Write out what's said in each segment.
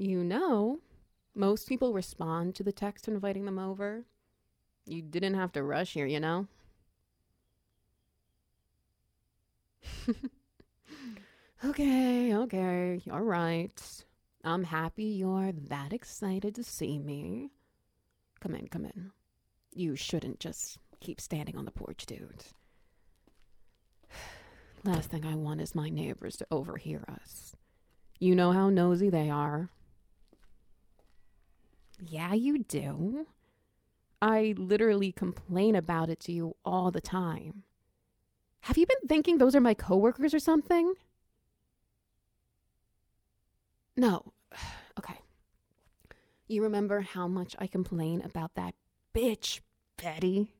You know, most people respond to the text inviting them over. You didn't have to rush here, you know? Okay, all right. I'm happy you're that excited to see me. Come in, come in. You shouldn't just keep standing on the porch, dude. Last thing I want is my neighbors to overhear us. You know how nosy they are. Yeah, you do. I literally complain about it to you all the time. Have you been thinking those are my coworkers or something? No. Okay. You remember how much I complain about that bitch, Betty?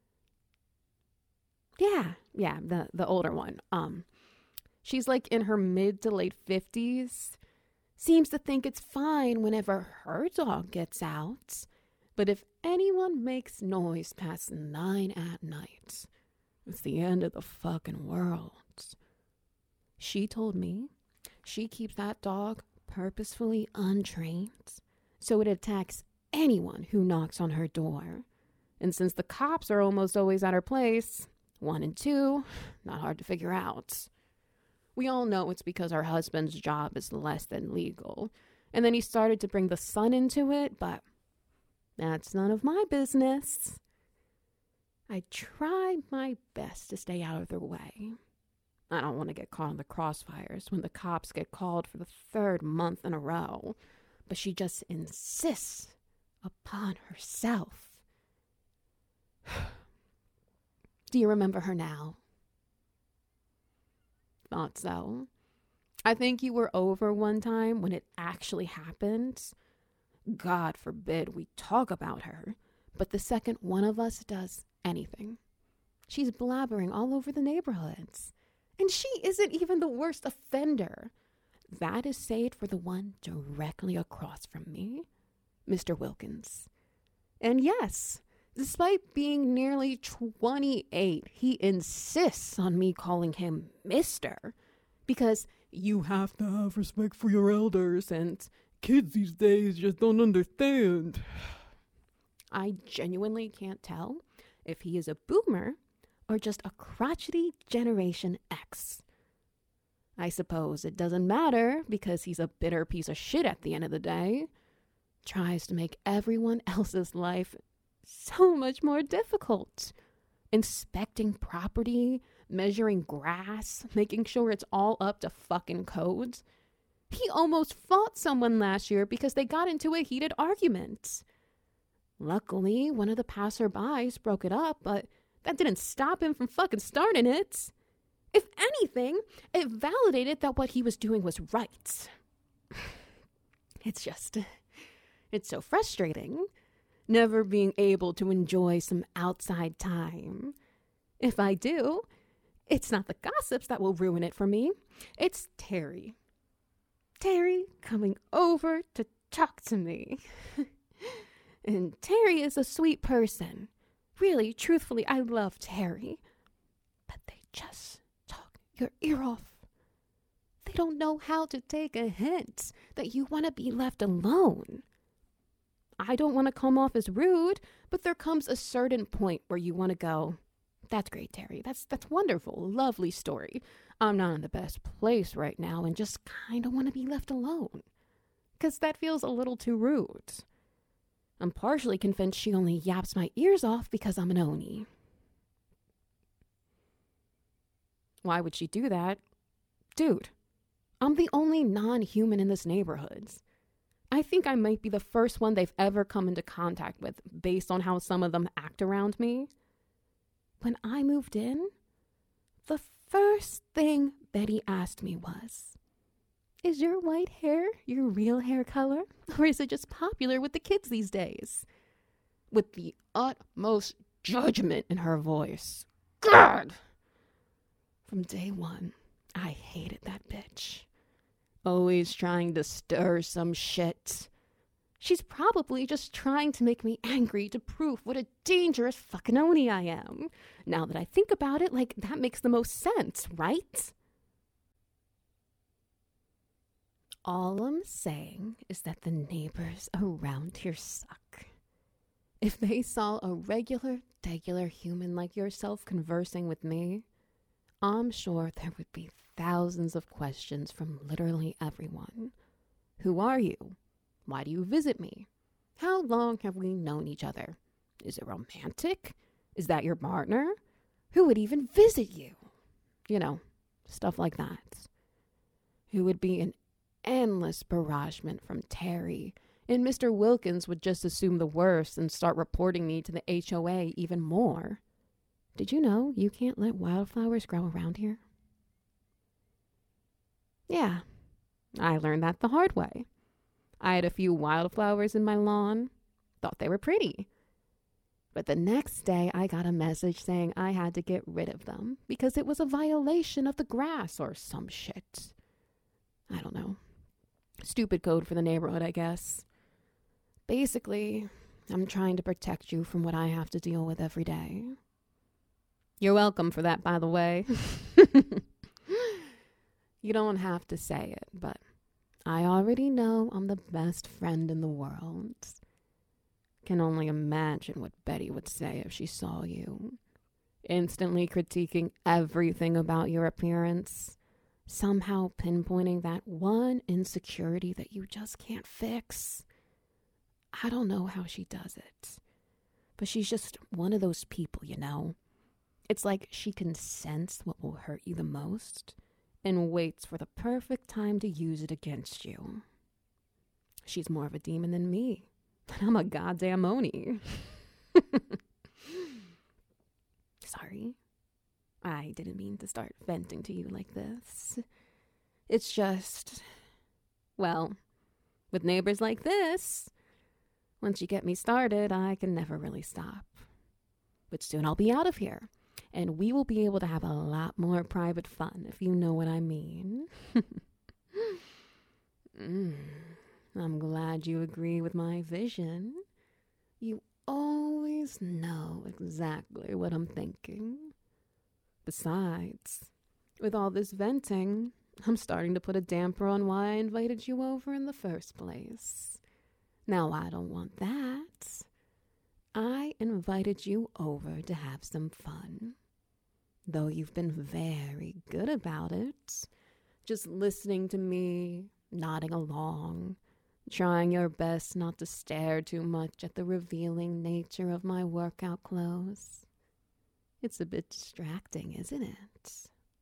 Yeah, the older one. She's like in her mid to late 50s. Seems to think it's fine whenever her dog gets out. But if anyone makes noise past 9 at night, it's the end of the fucking world. She told me she keeps that dog purposefully untrained so it attacks anyone who knocks on her door. And since the cops are almost always at her place, 1 and 2, not hard to figure out. We all know it's because her husband's job is less than legal. And then he started to bring the son into it, but that's none of my business. I try my best to stay out of their way. I don't want to get caught in the crossfires when the cops get called for the 3rd month in a row. But she just insists upon herself. Do you remember her now? Thought so. I think you were over one time when it actually happened. God forbid we talk about her, but the second one of us does anything, she's blabbering all over the neighborhoods. And she isn't even the worst offender. That is saved for the one directly across from me, Mr. Wilkins. And yes, despite being nearly 28, he insists on me calling him Mr. Because you have to have respect for your elders and kids these days just don't understand. I genuinely can't tell if he is a boomer or just a crotchety Generation X. I suppose it doesn't matter because he's a bitter piece of shit at the end of the day. Tries to make everyone else's life so much more difficult. Inspecting property, measuring grass, making sure it's all up to fucking codes. He almost fought someone last year because they got into a heated argument. Luckily, one of the passerbys broke it up, but that didn't stop him from fucking starting it. If anything, it validated that what he was doing was right. It's so frustrating, never being able to enjoy some outside time. If I do, it's not the gossips that will ruin it for me. It's Terry. Terry coming over to talk to me. And Terry is a sweet person. Really, truthfully, I love Terry. But they just talk your ear off. They don't know how to take a hint that you want to be left alone. I don't want to come off as rude, but there comes a certain point where you want to go, that's great, Terry. That's wonderful. Lovely story. I'm not in the best place right now and just kind of want to be left alone. Because that feels a little too rude. I'm partially convinced she only yaps my ears off because I'm an Oni. Why would she do that? Dude, I'm the only non-human in this neighborhood. I think I might be the first one they've ever come into contact with based on how some of them act around me. When I moved in, the first thing Betty asked me was, is your white hair your real hair color? Or is it just popular with the kids these days? With the utmost judgment in her voice. God! From day one, I hated that bitch. Always trying to stir some shit. She's probably just trying to make me angry to prove what a dangerous fucking Oni I am. Now that I think about it, that makes the most sense, right? All I'm saying is that the neighbors around here suck. If they saw a regular human like yourself conversing with me, I'm sure there would be thousands of questions from literally everyone. Who are you? Why do you visit me? How long have we known each other? Is it romantic? Is that your partner? Who would even visit you? You know, stuff like that. It would be an endless barragement from Terry, and Mr. Wilkins would just assume the worst and start reporting me to the HOA even more. Did you know you can't let wildflowers grow around here? Yeah, I learned that the hard way. I had a few wildflowers in my lawn, thought they were pretty. But the next day I got a message saying I had to get rid of them because it was a violation of the grass or some shit. I don't know. Stupid code for the neighborhood, I guess. Basically, I'm trying to protect you from what I have to deal with every day. You're welcome for that, by the way. You don't have to say it, but I already know I'm the best friend in the world. Can only imagine what Betty would say if she saw you. Instantly critiquing everything about your appearance. Somehow pinpointing that one insecurity that you just can't fix. I don't know how she does it. But she's just one of those people, you know. It's like she can sense what will hurt you the most and waits for the perfect time to use it against you. She's more of a demon than me. I'm a goddamn Oni. Sorry. I didn't mean to start venting to you like this. It's just, well, with neighbors like this, once you get me started, I can never really stop. But soon I'll be out of here, and we will be able to have a lot more private fun, if you know what I mean. I'm glad you agree with my vision. You always know exactly what I'm thinking. Besides, with all this venting, I'm starting to put a damper on why I invited you over in the first place. Now, I don't want that. I invited you over to have some fun. Though you've been very good about it. Just listening to me, nodding along, trying your best not to stare too much at the revealing nature of my workout clothes. It's a bit distracting, isn't it?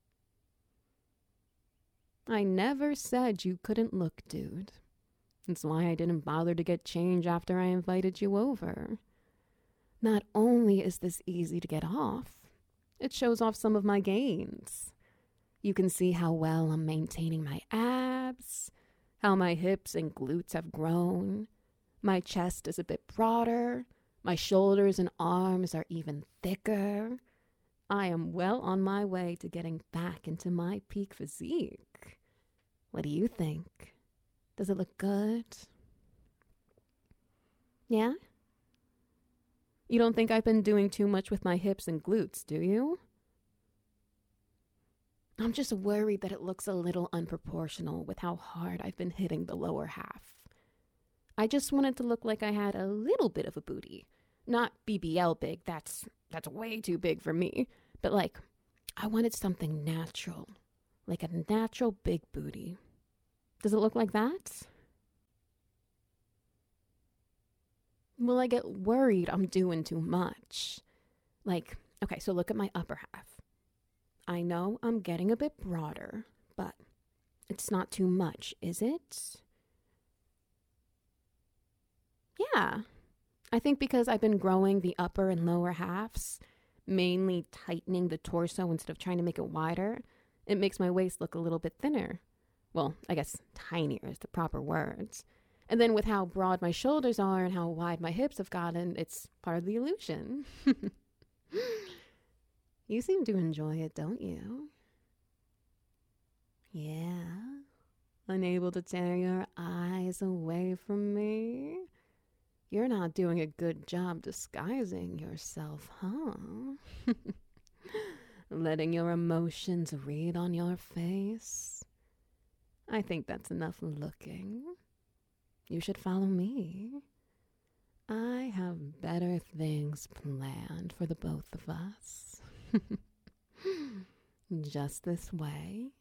I never said you couldn't look, dude. That's why I didn't bother to get change after I invited you over. Not only is this easy to get off, it shows off some of my gains. You can see how well I'm maintaining my abs, how my hips and glutes have grown. My chest is a bit broader. My shoulders and arms are even thicker. I am well on my way to getting back into my peak physique. What do you think? Does it look good? Yeah? You don't think I've been doing too much with my hips and glutes, do you? I'm just worried that it looks a little unproportional with how hard I've been hitting the lower half. I just wanted to look like I had a little bit of a booty. Not BBL big, that's way too big for me. But like, I wanted something natural. Like a natural big booty. Does it look like that? Well, I get worried I'm doing too much. Like, okay, so look at my upper half. I know I'm getting a bit broader, but it's not too much, is it? Yeah. I think because I've been growing the upper and lower halves, mainly tightening the torso instead of trying to make it wider, it makes my waist look a little bit thinner. Well, I guess tinier is the proper words. And then with how broad my shoulders are and how wide my hips have gotten, it's part of the illusion. You seem to enjoy it, don't you? Yeah. Unable to tear your eyes away from me? You're not doing a good job disguising yourself, huh? Letting your emotions read on your face? I think that's enough looking. You should follow me. I have better things planned for the both of us. Just this way,